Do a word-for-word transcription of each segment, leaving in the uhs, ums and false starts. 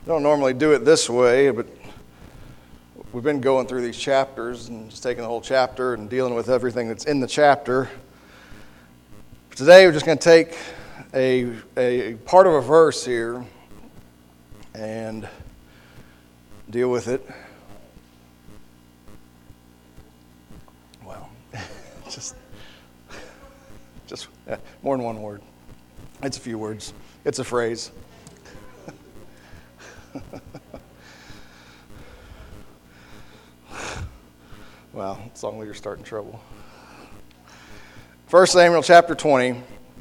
I don't normally do it this way, but we've been going through these chapters and just taking the whole chapter and dealing with everything that's in the chapter. But today we're just going to take a, a part of a verse here and deal with it. Well, just, just uh, more than one word. It's a few words. It's a phrase. Wow, it's long as you're starting trouble. First Samuel chapter twenty.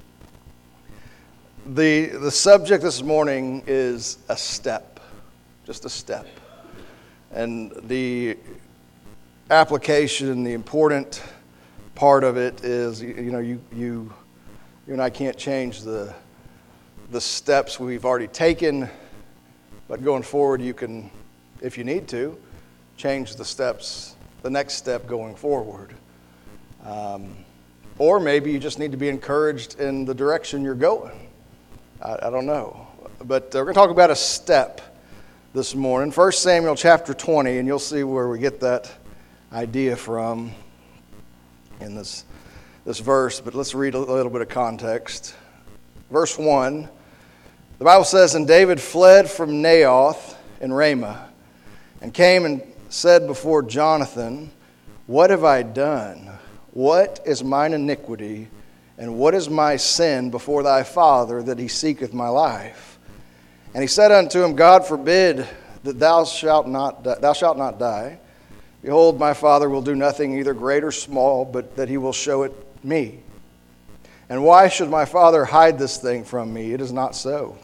The, the subject this morning is a step, just a step. And the application, the important part of it is, you, you know, you, you you and I can't change the the steps we've already taken, but going forward you can, if you need to, change the steps, the next step going forward. Um, or maybe you just need to be encouraged in the direction you're going. I, I don't know. But uh, we're going to talk about a step this morning. First Samuel chapter twenty, and you'll see where we get that idea from in this, this verse. But let's read a little bit of context. Verse one, the Bible says, "And David fled from Naioth in Ramah, and came and said before Jonathan, What have I done? What is mine iniquity, and what is my sin before thy father, that he seeketh my life? And he said unto him, God forbid that thou shalt not die, thou shalt not die. Behold, my father will do nothing either great or small, but that he will show it me. And why should my father hide this thing from me? It is not so.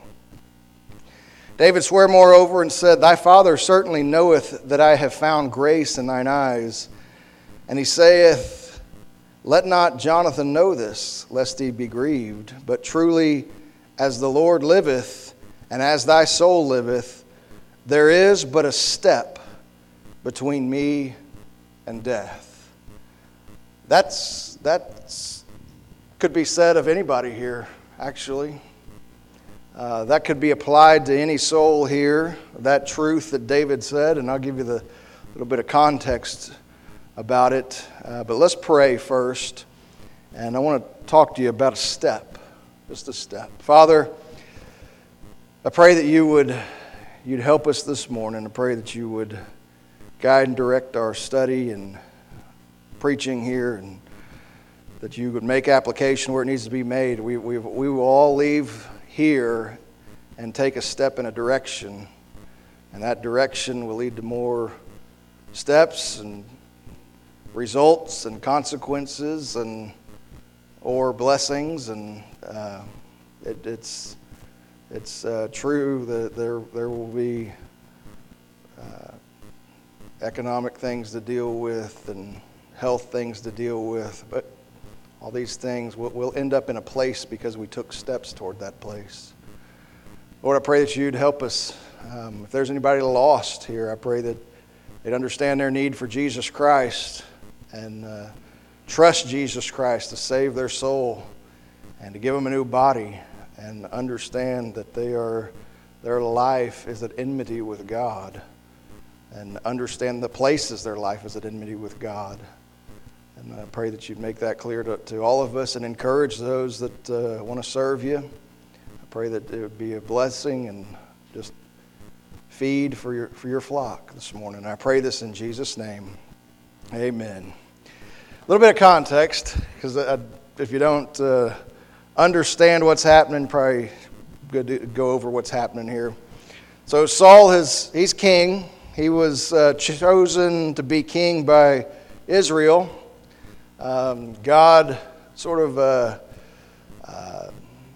David sware moreover and said, Thy father certainly knoweth that I have found grace in thine eyes. And he saith, Let not Jonathan know this, lest he be grieved. But truly, as the Lord liveth, and as thy soul liveth, there is but a step between me and death." That's that's could be said of anybody here, actually. Uh, that could be applied to any soul here, that truth that David said, and I'll give you the little bit of context about it. Uh, but let's pray first, and I want to talk to you about a step, just a step. Father, I pray that you would you'd help us this morning. I pray that you would guide and direct our study and preaching here, and that you would make application where it needs to be made. We we we will all leave here and take a step in a direction, and that direction will lead to more steps and results and consequences and or blessings, and uh, it, it's it's uh, true that there there will be uh, economic things to deal with and health things to deal with, but all these things will, will end up in a place because we took steps toward that place. Lord, I pray that you'd help us. Um, if there's anybody lost here, I pray that they'd understand their need for Jesus Christ and uh, trust Jesus Christ to save their soul and to give them a new body, and understand that they are their life is at enmity with God, and understand the places their life is at enmity with God. And I pray that you'd make that clear to, to all of us and encourage those that uh, want to serve you. I pray that it would be a blessing and just feed for your for your flock this morning. I pray this in Jesus' name. Amen. A little bit of context, because if you don't uh, understand what's happening, probably good to go over what's happening here. So Saul, has, he's king. He was uh, chosen to be king by Israel. Um, God sort of uh, uh,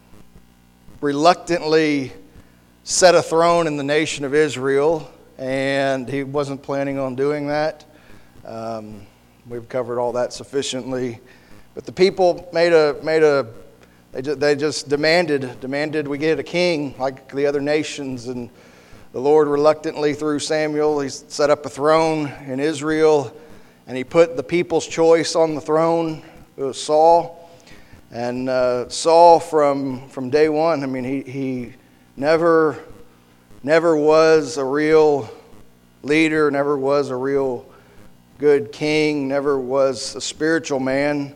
reluctantly set a throne in the nation of Israel, and he wasn't planning on doing that. Um, we've covered all that sufficiently, but the people made a made a they just, they just demanded demanded we get a king like the other nations, and the Lord reluctantly, through Samuel, he set up a throne in Israel. And he put the people's choice on the throne. It was Saul. And uh, Saul, from, from day one, I mean, he, he never never was a real leader, never was a real good king, never was a spiritual man.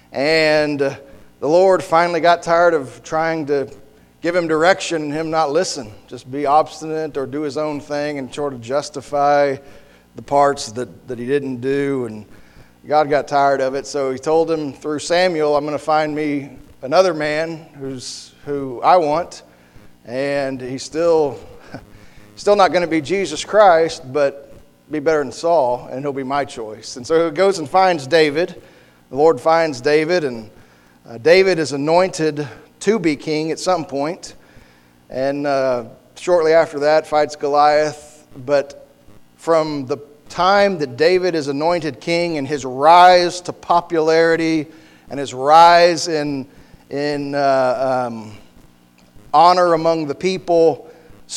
And the Lord finally got tired of trying to give him direction and him not listen, just be obstinate or do his own thing and sort of justify the parts that, that he didn't do. And God got tired of it, so he told him through Samuel, I'm going to find me another man who's who I want. And he's still, still not going to be Jesus Christ, but be better than Saul, and he'll be my choice. And so he goes and finds David. The Lord finds David, and uh, David is anointed to be king at some point. And uh, shortly after that, fights Goliath. But from the time that David is anointed king and his rise to popularity and his rise in, in uh, um, honor among the people,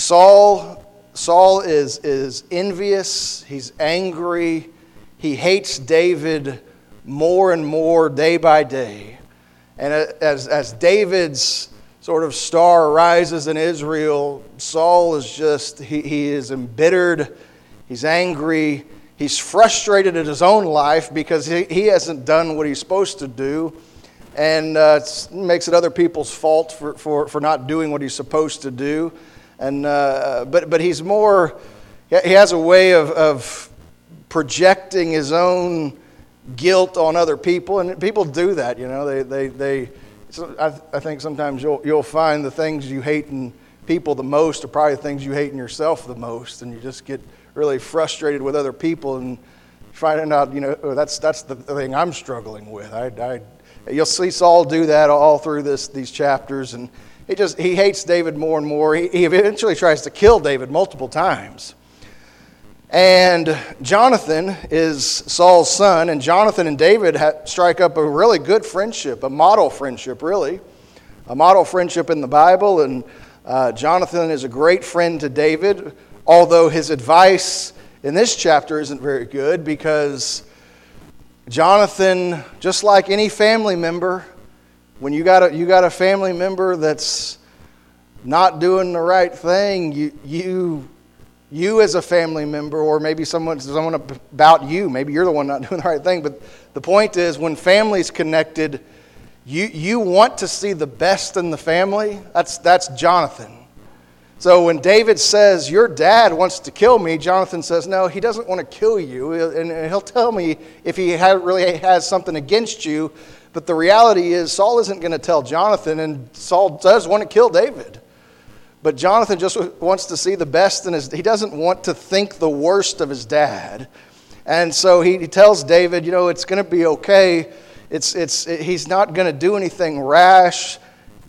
Saul Saul is, is envious, he's angry, he hates David more and more day by day. And as, as David's sort of star rises in Israel, Saul is just, he, he is embittered, he's angry, he's frustrated at his own life because he, he hasn't done what he's supposed to do. And uh, it makes it other people's fault for, for, for not doing what he's supposed to do. And uh, but but he's more, he has a way of, of projecting his own guilt on other people, and people do that, you know. They they they. So I, I think sometimes you'll you'll find the things you hate in people the most are probably the things you hate in yourself the most, and you just get really frustrated with other people and finding out, you know, oh, that's that's the thing I'm struggling with. I, I you'll see Saul do that all through this these chapters, and he just he hates David more and more. He, he eventually tries to kill David multiple times. And Jonathan is Saul's son, and Jonathan and David ha- strike up a really good friendship, a model friendship, really. A model friendship in the Bible, and uh, Jonathan is a great friend to David, although his advice in this chapter isn't very good, because Jonathan, just like any family member, when you got a, you got a family member that's not doing the right thing, you you you as a family member, or maybe someone someone about you, maybe you're the one not doing the right thing. But the point is, when family's connected, you you want to see the best in the family. That's that's Jonathan. So when David says, your dad wants to kill me, Jonathan says, no, he doesn't want to kill you. And he'll tell me if he really has something against you. But the reality is, Saul isn't going to tell Jonathan, and Saul does want to kill David. But Jonathan just wants to see the best in his, he doesn't want to think the worst of his dad. And so he, he tells David, you know, it's going to be okay. It's, it's, it, he's not going to do anything rash.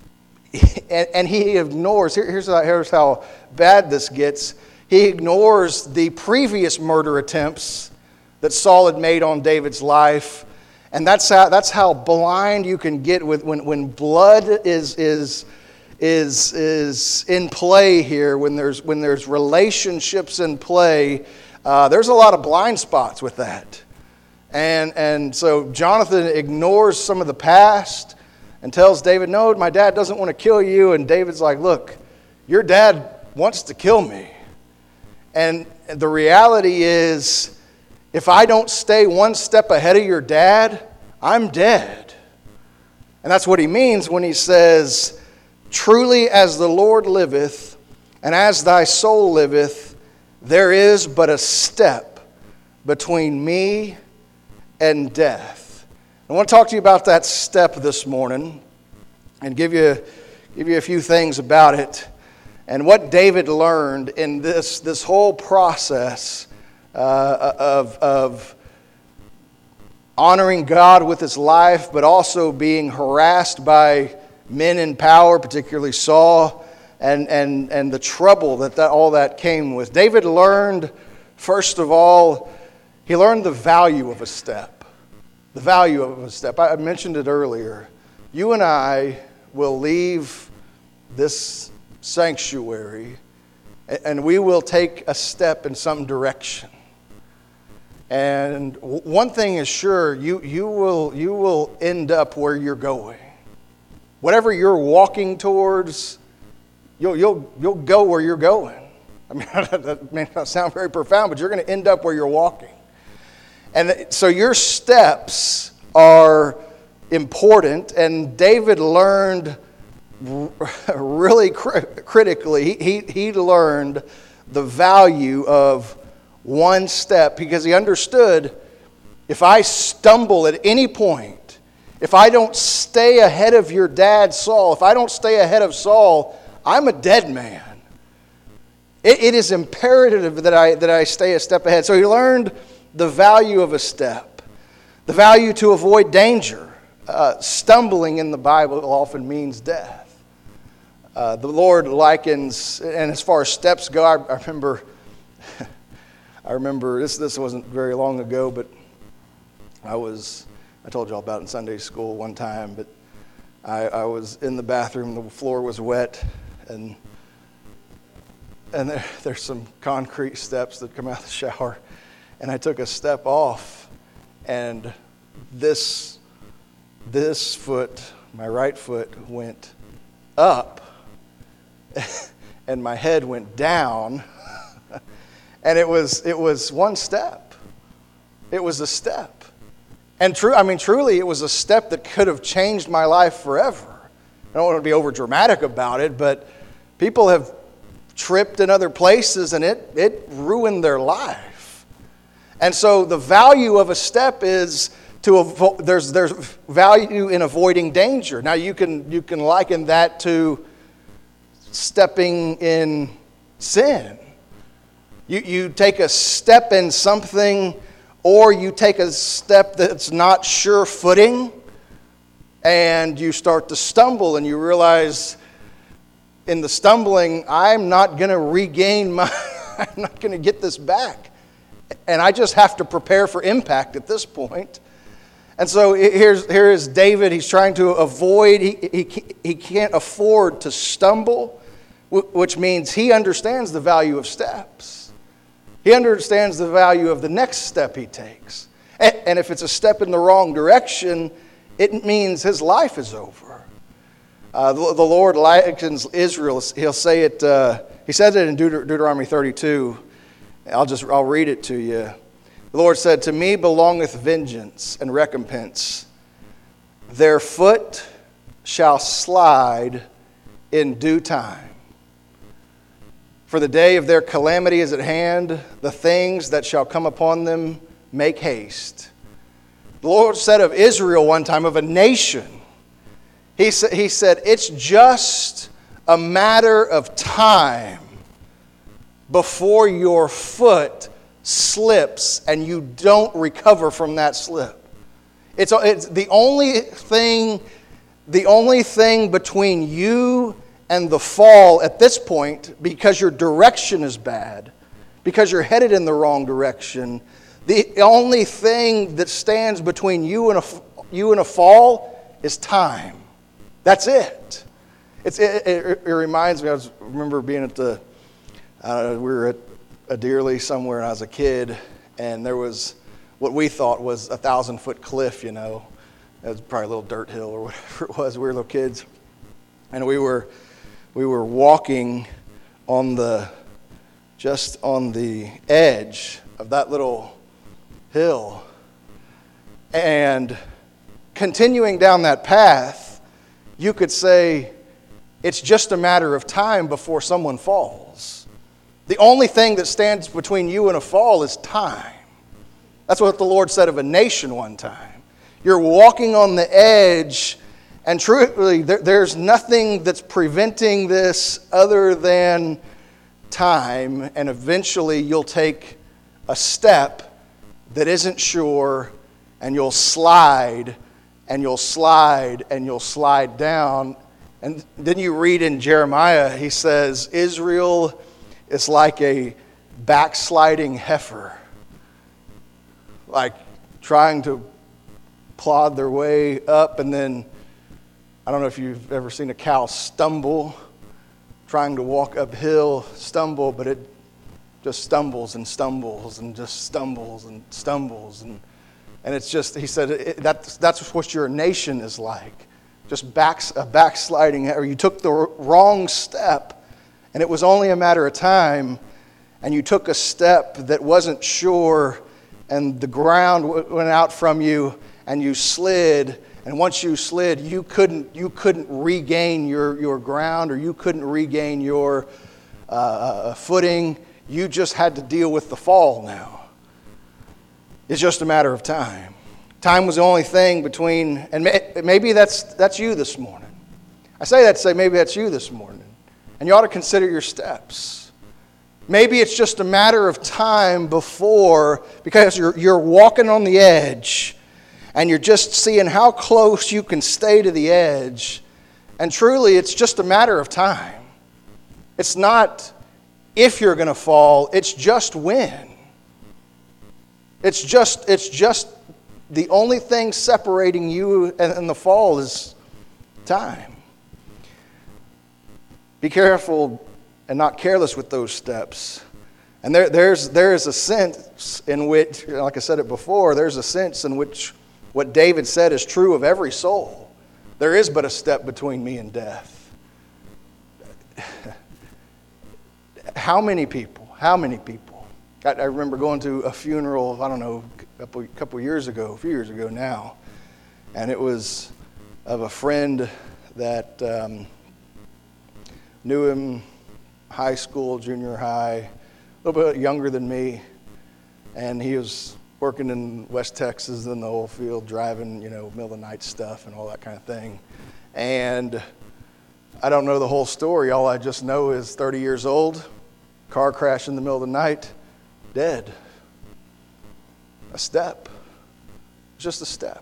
And, and he ignores, here, here's, how, here's how bad this gets. He ignores the previous murder attempts that Saul had made on David's life. And that's how that's how blind you can get with when, when blood is is is is in play here. When there's when there's relationships in play, uh, there's a lot of blind spots with that. And and so Jonathan ignores some of the past and tells David, "No, my dad doesn't want to kill you." And David's like, "Look, your dad wants to kill me." And the reality is, if I don't stay one step ahead of your dad, I'm dead. And that's what he means when he says, truly as the Lord liveth, and as thy soul liveth, there is but a step between me and death. I want to talk to you about that step this morning and give you, give you a few things about it and what David learned in this, this whole process Uh, of, of honoring God with his life, but also being harassed by men in power, particularly Saul, and, and, and the trouble that, that all that came with. David learned, first of all, he learned the value of a step. The value of a step. I mentioned it earlier. You and I will leave this sanctuary, and we will take a step in some direction. And one thing is sure, you, you will you will end up where you're going. Whatever you're walking towards, you'll you'll you'll go where you're going. I mean, that may not sound very profound, but you're going to end up where you're walking. And so your steps are important, and David learned really critically, he, he learned the value of one step, because he understood, if I stumble at any point, if I don't stay ahead of your dad Saul, if I don't stay ahead of Saul, I'm a dead man. It, it is imperative that I, that I stay a step ahead. So he learned the value of a step, the value to avoid danger. Uh, stumbling in the Bible often means death. Uh, the Lord likens, and as far as steps go, I, I remember, I remember this. This wasn't very long ago, but I was, I told you all about it in Sunday school one time. But I, I was in the bathroom. The floor was wet, and and there, there's some concrete steps that come out of the shower, and I took a step off, and this this foot, my right foot, went up. And my head went down, and it was it was one step. It was a step, and true. I mean, truly, it was a step that could have changed my life forever. I don't want to be over dramatic about it, but people have tripped in other places, and it it ruined their life. And so, the value of a step is to avo- there's there's value in avoiding danger. Now, you can you can liken that to stepping in sin. You you take a step in something, or you take a step that's not sure footing, and you start to stumble, and you realize in the stumbling, I'm not going to regain my, I'm not going to get this back. And I just have to prepare for impact at this point. And so here's here is David. He's trying to avoid, he, he, he can't afford to stumble, which means he understands the value of steps. He understands the value of the next step he takes. And, and if it's a step in the wrong direction, it means his life is over. Uh, the, the Lord likens Israel. He'll say it, uh, he said it in Deut- Deuteronomy thirty-two. I'll just, I'll read it to you. The Lord said, "To me belongeth vengeance and recompense. Their foot shall slide in due time. For the day of their calamity is at hand. The things that shall come upon them make haste." The Lord said of Israel one time, of a nation, He said, he said, it's just a matter of time before your foot slips and you don't recover from that slip. It's, it's the only thing, the only thing between you and the fall at this point, because your direction is bad, because you're headed in the wrong direction, the only thing that stands between you and a, you and a fall is time. That's it. It's, it, it. It reminds me, I was, remember being at the, uh, we were at a Deerley somewhere, and I was a kid, and there was what we thought was a thousand foot cliff, you know. It was probably a little dirt hill or whatever it was. We were little kids. And we were we were walking on the, just on the edge of that little hill. And continuing down that path, you could say it's just a matter of time before someone falls. The only thing that stands between you and a fall is time. That's what the Lord said of a nation one time. You're walking on the edge, and truly, there, there's nothing that's preventing this other than time, and eventually you'll take a step that isn't sure, and you'll slide, and you'll slide, and you'll slide down. And then you read in Jeremiah, he says, Israel is like a backsliding heifer, like trying to plod their way up, and then, I don't know if you've ever seen a cow stumble, trying to walk uphill, stumble, but it just stumbles and stumbles and just stumbles and stumbles. And and it's just, he said, it, that's, that's what your nation is like. Just backs, a backsliding, or you took the wrong step, and it was only a matter of time and you took a step that wasn't sure, and the ground w- went out from you, and you slid, and once you slid, you couldn't you couldn't regain your, your ground, or you couldn't regain your uh, footing. You just had to deal with the fall now. It's just a matter of time. Time was the only thing between, and may, maybe that's that's you this morning. I say that to say maybe that's you this morning. And you ought to consider your steps. Maybe it's just a matter of time before, because you're you're walking on the edge, and you're just seeing how close you can stay to the edge. And truly, it's just a matter of time. It's not if you're going to fall, it's just when. It's just, it's just the only thing separating you and, and the fall is time. Be careful and not careless with those steps. And there, there's, there is a sense in which, like I said it before, there's a sense in which what David said is true of every soul. There is but a step between me and death. How many people, how many people? I, I remember going to a funeral, I don't know, a couple, couple years ago, a few years ago now, and it was of a friend that um, knew him high school, junior high, a little bit younger than me, and he was working in West Texas in the oil field, driving, you know, middle of the night stuff and all that kind of thing. And I don't know the whole story. All I just know is thirty years old, car crash in the middle of the night, dead. A step. Just a step.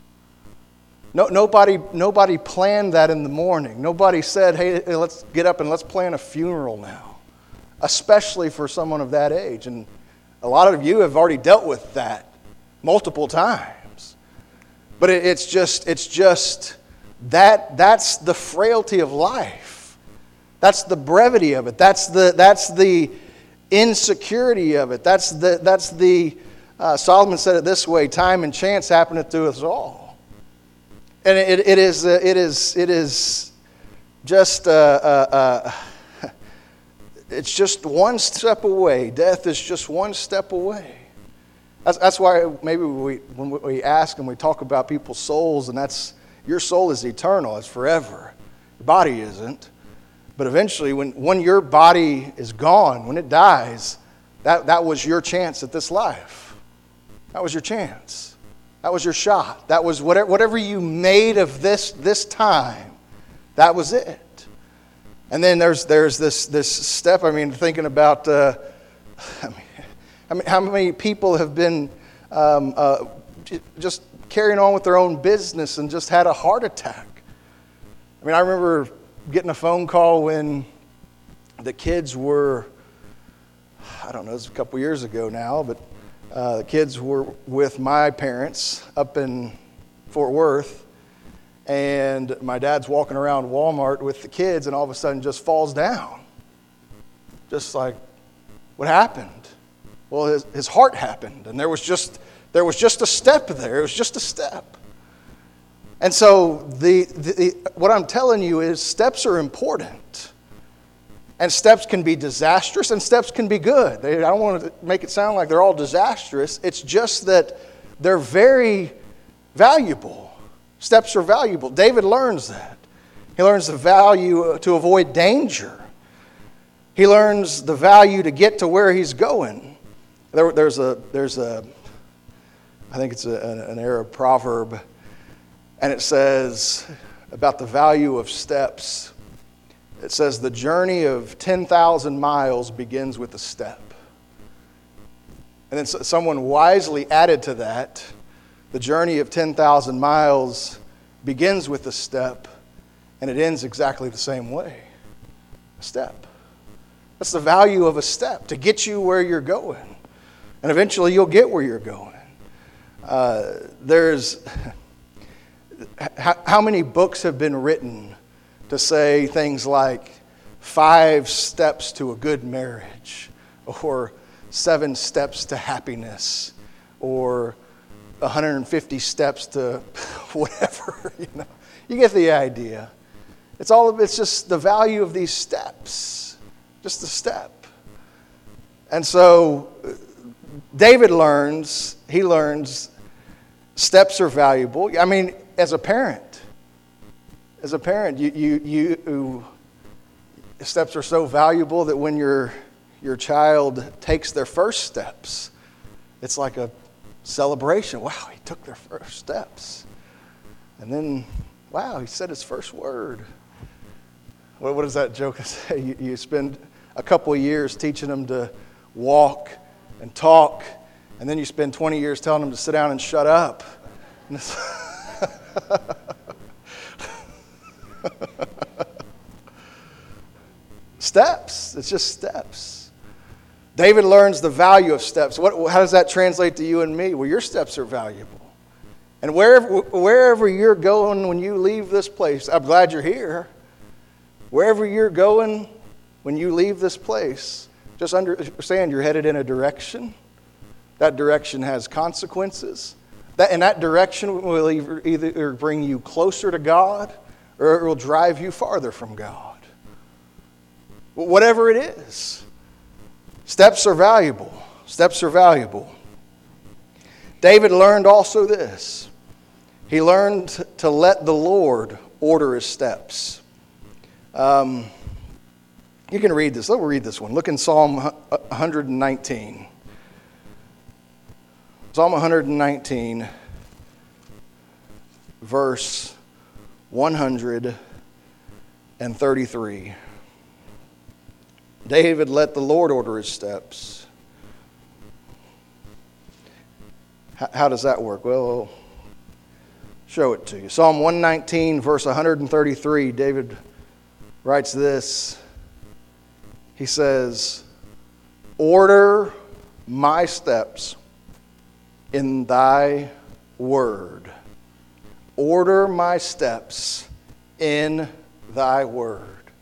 No, nobody, nobody planned that in the morning. Nobody said, hey, let's get up and let's plan a funeral now, especially for someone of that age. And a lot of you have already dealt with that multiple times. But it, it's just, it's just that that's the frailty of life. That's the brevity of it. That's the that's the insecurity of it. That's the that's the uh, Solomon said it this way: time and chance happeneth to us all. And it, it is uh, it is it is just uh, uh, uh, it's just one step away. Death is just one step away. That's that's why maybe we when we ask and we talk about people's souls, and that's your soul is eternal. It's forever. Your body isn't. But eventually, when, when your body is gone, when it dies, that, that was your chance at this life. That was your chance. That was your shot. That was whatever, whatever you made of this, this time, that was it. And then there's there's this this step, I mean, thinking about, uh, I mean, I mean, how many people have been um, uh, just carrying on with their own business and just had a heart attack. I mean, I remember getting a phone call when the kids were, I don't know, it was a couple years ago now, but uh, the kids were with my parents up in Fort Worth, and my dad's walking around Walmart with the kids, and all of a sudden just falls down. Just like, what happened? Well, his, his heart happened, and there was just there was just a step there. It was just a step. And so the, the what I'm telling you is steps are important. And steps can be disastrous and steps can be good. They, I don't want to make it sound like they're all disastrous. It's just that they're very valuable. Steps are valuable. David learns that. He learns the value to avoid danger. He learns the value to get to where he's going. There, there's a, there's a, I think it's a, an Arab proverb, and it says about the value of steps. It says the journey of ten thousand miles begins with a step. And then someone wisely added to that, the journey of ten thousand miles begins with a step, and it ends exactly the same way. A step. That's the value of a step, to get you where you're going. And eventually you'll get where you're going. Uh, there's... How many books have been written to say things like five steps to a good marriage, or seven steps to happiness, or one hundred fifty steps to whatever, you know? You get the idea. It's all of it's just the value of these steps. Just a step. And so David learns, he learns steps are valuable. I mean, as a parent, as a parent, you, you, you, steps are so valuable that when your, your child takes their first steps, it's like a celebration. Wow, he took their first steps. And then, wow, he said his first word. What, what does that joke say? You, you spend a couple of years teaching them to walk and talk, and then you spend twenty years telling them to sit down and shut up. And steps. It's just steps. David learns the value of steps. What, how does that translate to you and me? Well, your steps are valuable. And wherever, wherever you're going when you leave this place, I'm glad you're here. Wherever you're going when you leave this place, just understand you're headed in a direction. That direction has consequences. That, and that direction will either, either bring you closer to God or it will drive you farther from God. Whatever it is, steps are valuable. Steps are valuable. David learned also this. He learned to let the Lord order his steps. Um, you can read this. Let me read this one. Look in Psalm one nineteen. Psalm one nineteen, verse one hundred thirty-three. David let the Lord order his steps. How, how does that work? Well, I'll show it to you. Psalm one nineteen, verse one hundred thirty-three, David writes this. He says, "Order my steps in thy word. Order my steps in thy word."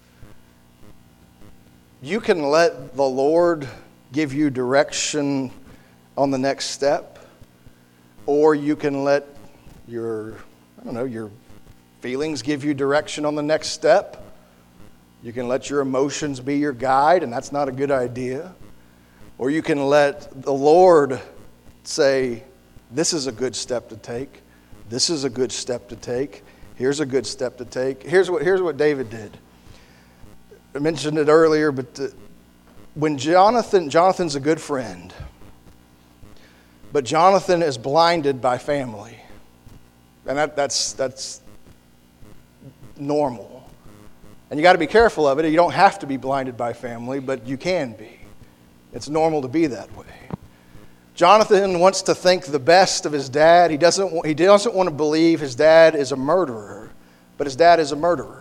You can let the Lord give you direction on the next step, or you can let your, I don't know, your feelings give you direction on the next step. You can let your emotions be your guide, and that's not a good idea. Or you can let the Lord say, this is a good step to take. This is a good step to take. Here's a good step to take. Here's what, here's what David did. I mentioned it earlier, but the, when Jonathan, Jonathan's a good friend, but Jonathan is blinded by family. And that, that's, that's normal. And you got to be careful of it. You don't have to be blinded by family, but you can be. It's normal to be that way. Jonathan wants to think the best of his dad. He doesn't, he doesn't want to believe his dad is a murderer, but his dad is a murderer.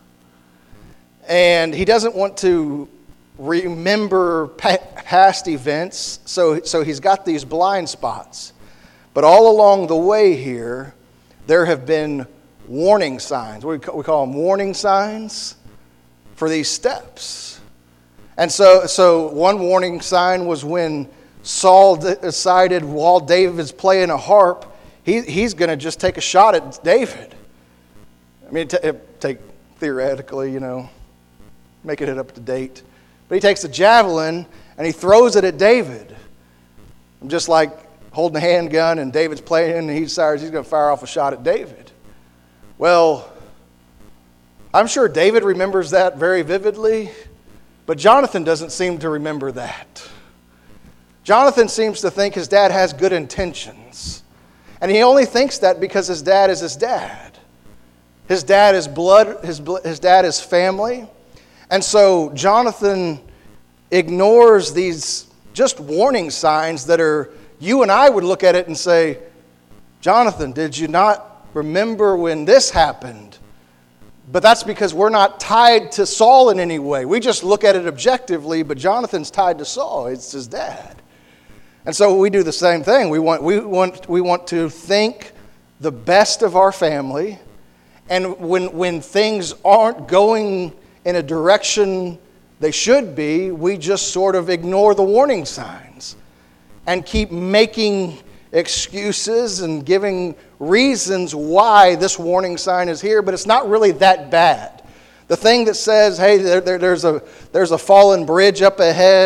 And he doesn't want to remember past events, so, so he's got these blind spots. But all along the way here, there have been warning signs. We call them warning signs for these steps. And so, so one warning sign was when Saul decided while David's playing a harp, he, he's going to just take a shot at David. I mean, t- take theoretically, you know, making it up to date. But he takes a javelin and he throws it at David. I'm just like holding a handgun and David's playing and he decides he's going to fire off a shot at David. Well, I'm sure David remembers that very vividly, but Jonathan doesn't seem to remember that. Jonathan seems to think his dad has good intentions. And he only thinks that because his dad is his dad. His dad is blood, his, his dad is family. And so Jonathan ignores these just warning signs that are, you and I would look at it and say, Jonathan, did you not remember when this happened? But that's because we're not tied to Saul in any way. We just look at it objectively, but Jonathan's tied to Saul. It's his dad. And so we do the same thing. We want, we want, we want to think the best of our family. And when, when things aren't going in a direction they should be, we just sort of ignore the warning signs and keep making excuses and giving reasons why this warning sign is here, but it's not really that bad. The thing that says, hey, there, there, there's a there's a fallen bridge up ahead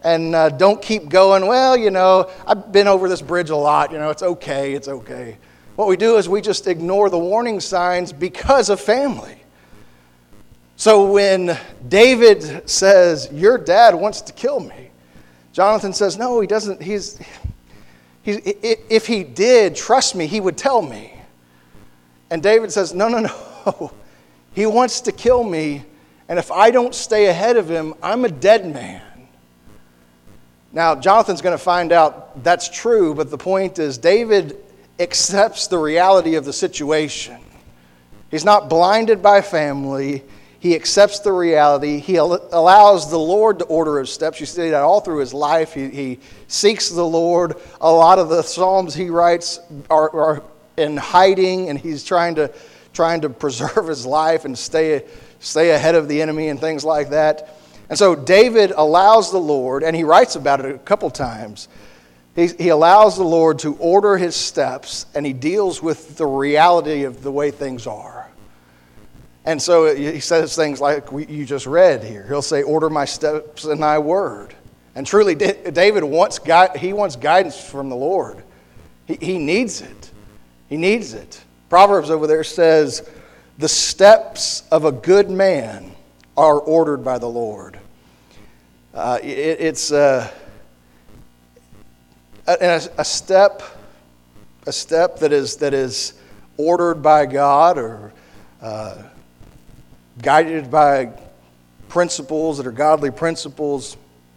and uh, don't keep going, well, you know, I've been over this bridge a lot, you know, it's okay, it's okay. What we do is we just ignore the warning signs because of family. So when David says, your dad wants to kill me, Jonathan says, no, he doesn't. He's, he's, if he did, trust me, he would tell me. And David says, no, no, no. He wants to kill me, and if I don't stay ahead of him, I'm a dead man. Now, Jonathan's going to find out that's true, but the point is David accepts the reality of the situation. He's not blinded by family. He accepts the reality. He allows the Lord to order his steps. You see that all through his life. He, he seeks the Lord. A lot of the Psalms he writes are, are in hiding, and he's trying to trying to preserve his life and stay, stay ahead of the enemy and things like that. And so David allows the Lord, and he writes about it a couple times, he, he allows the Lord to order his steps, and he deals with the reality of the way things are. And so he says things like we, you just read here. He'll say, order my steps in thy word. And truly, David wants, he wants guidance from the Lord. He, he needs it. He needs it. Proverbs over there says, the steps of a good man are ordered by the Lord. Uh, it, it's uh, a, a step, a step that is that is ordered by God or uh, guided by principles that are godly principles.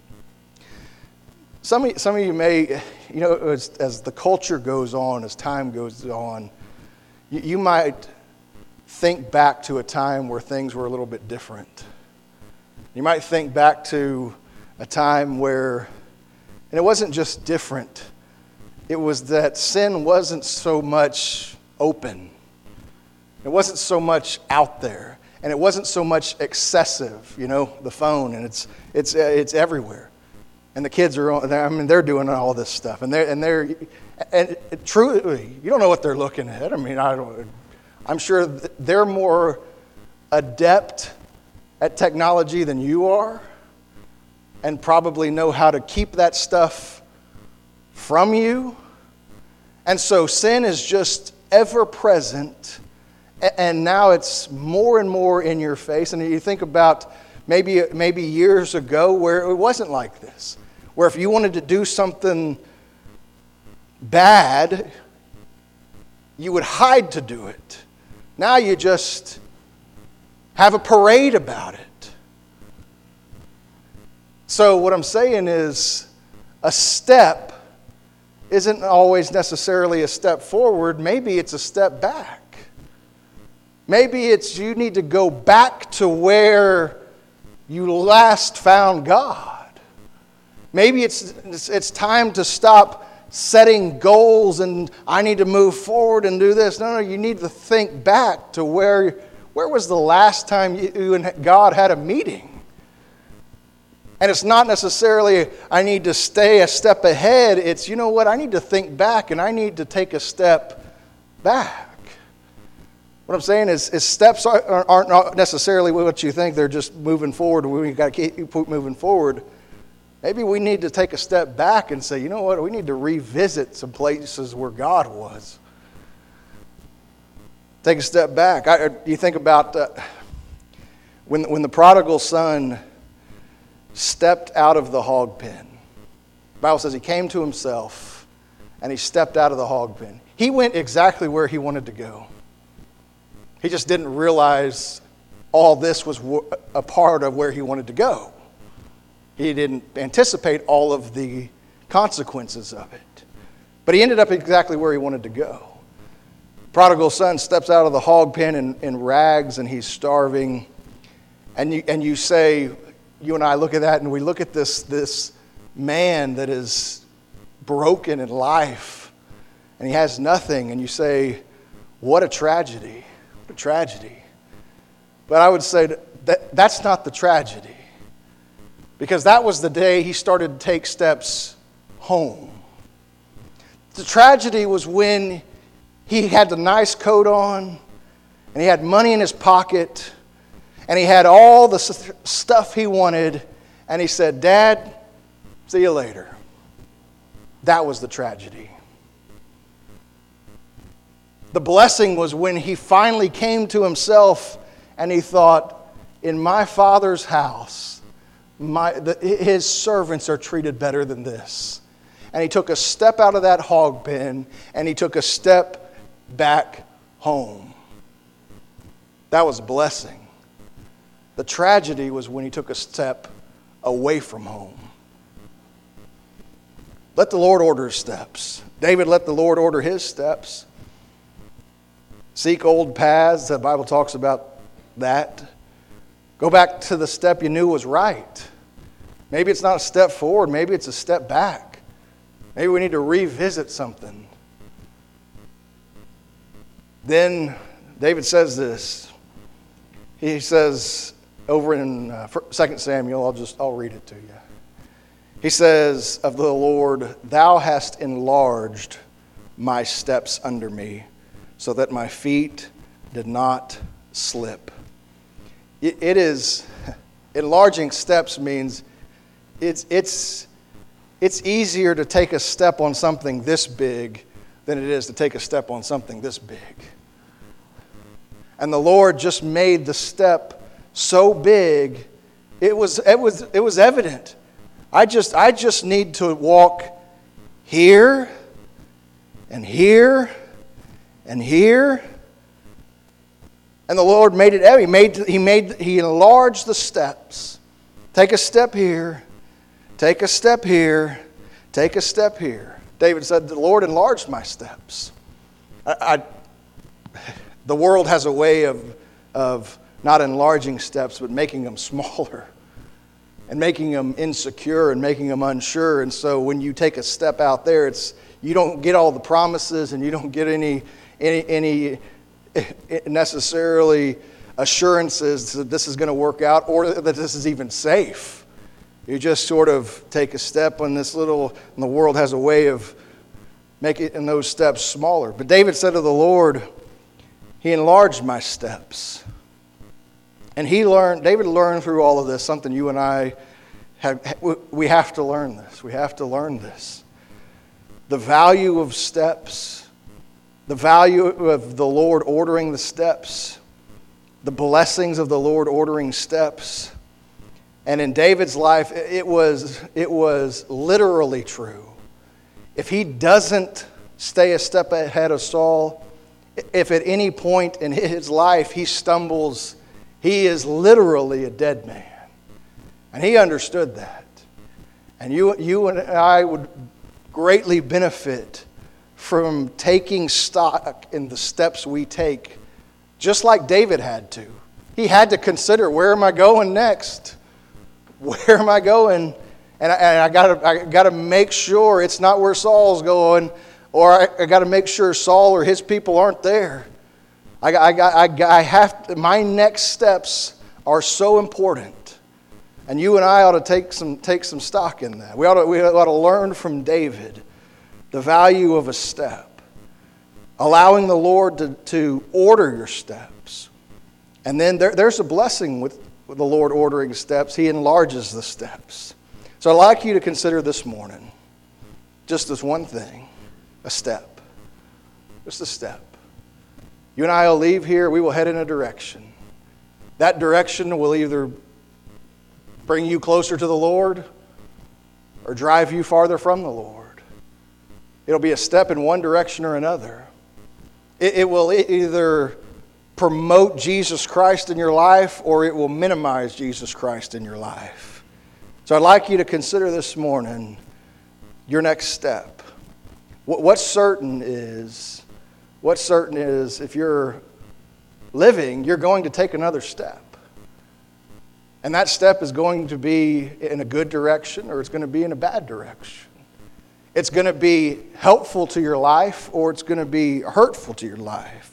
Some of, some of you may, you know, as, as the culture goes on, as time goes on, you, you might think back to a time where things were a little bit different. You might think back to a time where, and it wasn't just different, it was that sin wasn't so much open. It wasn't so much out there. And it wasn't so much excessive, you know, the phone, and it's it's it's everywhere. And the kids are, I mean, they're doing all this stuff, and they're and they're, and it, truly, you don't know what they're looking at. I mean, I don't. I'm sure they're more adept at technology than you are, and probably know how to keep that stuff from you. And so sin is just ever present, and now it's more and more in your face. And you think about maybe maybe years ago where it wasn't like this. Where if you wanted to do something bad, you would hide to do it. Now you just have a parade about it. So what I'm saying is a step isn't always necessarily a step forward. Maybe it's a step back. Maybe it's you need to go back to where you last found God. Maybe it's, it's it's time to stop setting goals and I need to move forward and do this. No, no, you need to think back to where, where was the last time you and God had a meeting? And it's not necessarily I need to stay a step ahead. It's, you know what, I need to think back and I need to take a step back. What I'm saying is, is steps aren't, aren't not necessarily what you think. They're just moving forward. We've got to keep moving forward. Maybe we need to take a step back and say, you know what, we need to revisit some places where God was. Take a step back. I, you think about uh, when, when the prodigal son stepped out of the hog pen. The Bible says he came to himself and he stepped out of the hog pen. He went exactly where he wanted to go. He just didn't realize all this was a part of where he wanted to go. He didn't anticipate all of the consequences of it. But he ended up exactly where he wanted to go. Prodigal son steps out of the hog pen in, in rags and he's starving. And you, and you say, you and I look at that and we look at this, this man that is broken in life and he has nothing. And you say, what a tragedy. What a tragedy. But I would say that that's not the tragedy. Because that was the day he started to take steps home. The tragedy was when he had the nice coat on, and he had money in his pocket, and he had all the stuff he wanted, and he said, Dad, See you later. That was the tragedy. The blessing was when he finally came to himself and he thought, in my Father's house, my, the, his servants are treated better than this. And he took a step out of that hog pen and he took a step back home. That was a blessing. The tragedy was when he took a step away from home. Let the Lord order his steps. David let the Lord order his steps. Seek old paths. The Bible talks about that. Go back to the step you knew was right. Maybe it's not a step forward. Maybe it's a step back. Maybe we need to revisit something. Then David says this. He says over in uh, Second Samuel, I'll just I'll read it to you. He says of the Lord, "Thou hast enlarged my steps under me, so that my feet did not slip." It, it is, enlarging steps means it's, it's, it's easier to take a step on something this big than it is to take a step on something this big. And the Lord just made the step so big, it was, it was, it was evident. I just, I just need to walk here and here and here. And the Lord made it evident. He made, he made, he enlarged the steps. Take a step here. Take a step here. Take a step here. David said, "The Lord enlarged my steps." I, I, the world has a way of, of not enlarging steps, but making them smaller and making them insecure and making them unsure. And so when you take a step out there, it's you don't get all the promises and you don't get any any any necessarily assurances that this is going to work out or that this is even safe. You just sort of take a step on this little, and the world has a way of making those steps smaller. But David said to the Lord, He enlarged my steps. And he learned, David learned through all of this something you and I have, we have to learn this. We have to learn this. The value of steps, the value of the Lord ordering the steps, the blessings of the Lord ordering steps. And in David's life, it was, it was literally true. If he doesn't stay a step ahead of Saul, if at any point in his life he stumbles, he is literally a dead man. And he understood that. And you, you and I would greatly benefit from taking stock in the steps we take, just like David had to. He had to consider, where am I going next? Where am I going? And I, and I gotta, I gotta make sure it's not where Saul's going, or I, I gotta make sure Saul or his people aren't there. I, I, I, I have to, my next steps are so important. And you and I ought to take some take some stock in that. We ought to, we ought to learn from David the value of a step. Allowing the Lord to, to order your steps. And then there, there's a blessing with, with the Lord ordering steps. He enlarges the steps. So I'd like you to consider this morning just this one thing, a step. Just a step. You and I will leave here, we will head in a direction. That direction will either bring you closer to the Lord or drive you farther from the Lord. It'll be a step in one direction or another. It, it will either promote Jesus Christ in your life or it will minimize Jesus Christ in your life. So I'd like you to consider this morning your next step. What, what's certain is, what's certain is if you're living, you're going to take another step. And that step is going to be in a good direction or it's going to be in a bad direction. It's going to be helpful to your life or it's going to be hurtful to your life.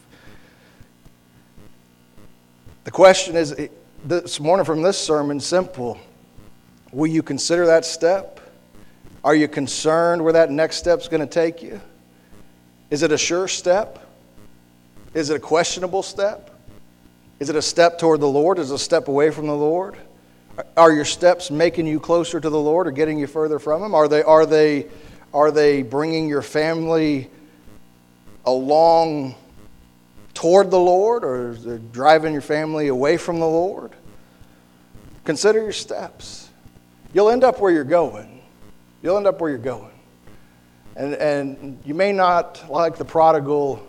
The question is, this morning from this sermon, simple. Will you consider that step? Are you concerned where that next step's going to take you? Is it a sure step? Is it a questionable step? Is it a step toward the Lord? Is it a step away from the Lord? Are your steps making you closer to the Lord or getting you further from Him? Are they, are they, are they bringing your family along toward the Lord, or is it driving your family away from the Lord? Consider your steps. You'll end up where you're going. You'll end up where you're going. And, and you may not, like the prodigal,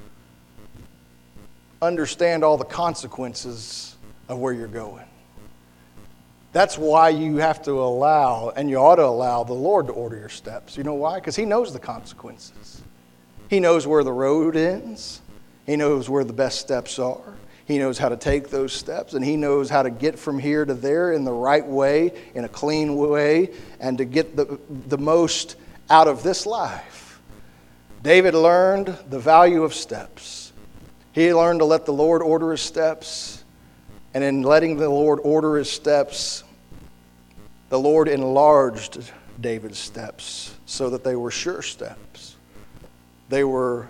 understand all the consequences of where you're going. That's why you have to allow, and you ought to allow, the Lord to order your steps. You know why? Because He knows the consequences. He knows where the road ends. He knows where the best steps are. He knows how to take those steps, and He knows how to get from here to there in the right way, in a clean way, and to get the, the most out of this life. David learned the value of steps. He learned to let the Lord order his steps, and in letting the Lord order his steps, the Lord enlarged David's steps so that they were sure steps. They were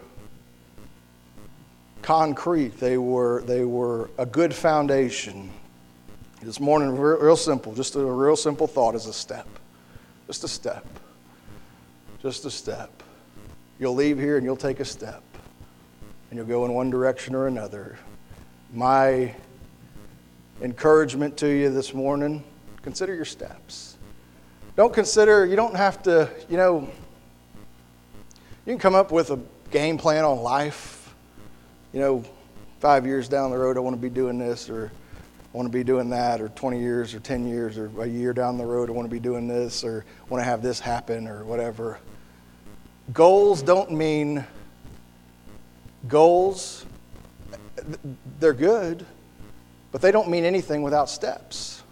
concrete. They were, they were a good foundation. This morning, real, real simple, just a real simple thought is a step. Just a step. Just a step. You'll leave here and you'll take a step. And you'll go in one direction or another. My encouragement to you this morning, consider your steps. Don't consider, you don't have to, you know, you can come up with a game plan on life. You know, five years down the road, I want to be doing this, or I want to be doing that, or twenty years, or ten years, or a year down the road, I want to be doing this, or I want to have this happen, or whatever. Goals don't mean, goals, they're good, but they don't mean anything without steps.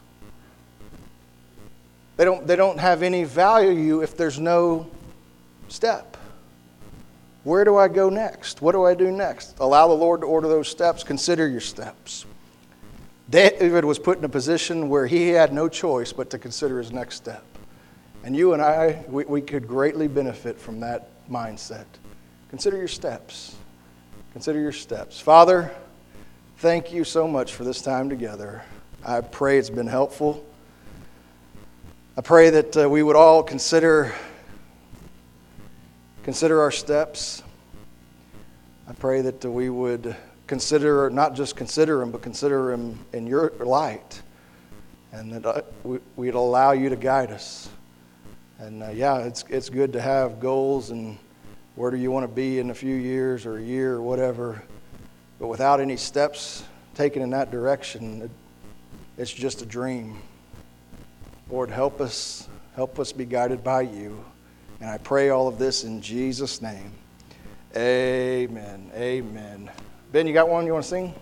They don't, they don't have any value if there's no step. Where do I go next? What do I do next? Allow the Lord to order those steps. Consider your steps. David was put in a position where he had no choice but to consider his next step. And you and I, we, we could greatly benefit from that mindset. Consider your steps. Consider your steps. Father, thank you so much for this time together. I pray it's been helpful. I pray that uh, we would all consider Consider our steps. I pray that we would consider, not just consider them, but consider them in your light. And that we'd allow you to guide us. And uh, yeah, it's it's good to have goals and where do you want to be in a few years or a year or whatever. But without any steps taken in that direction, it, it's just a dream. Lord, help us. Help us be guided by you. And I pray all of this in Jesus' name. Amen. Amen. Ben, you got one you want to sing?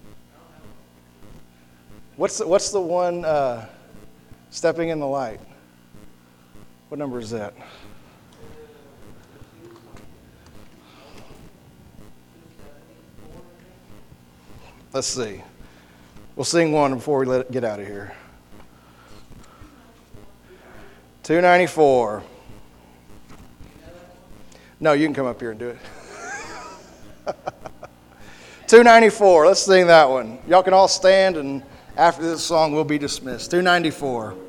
What's the, what's the one, uh, Stepping in the Light? What number is that? Let's see. We'll sing one before we let it get out of here. two ninety-four. No, you can come up here and do it. two ninety-four. Let's sing that one. Y'all can all stand, and after this song, we'll be dismissed. two ninety-four.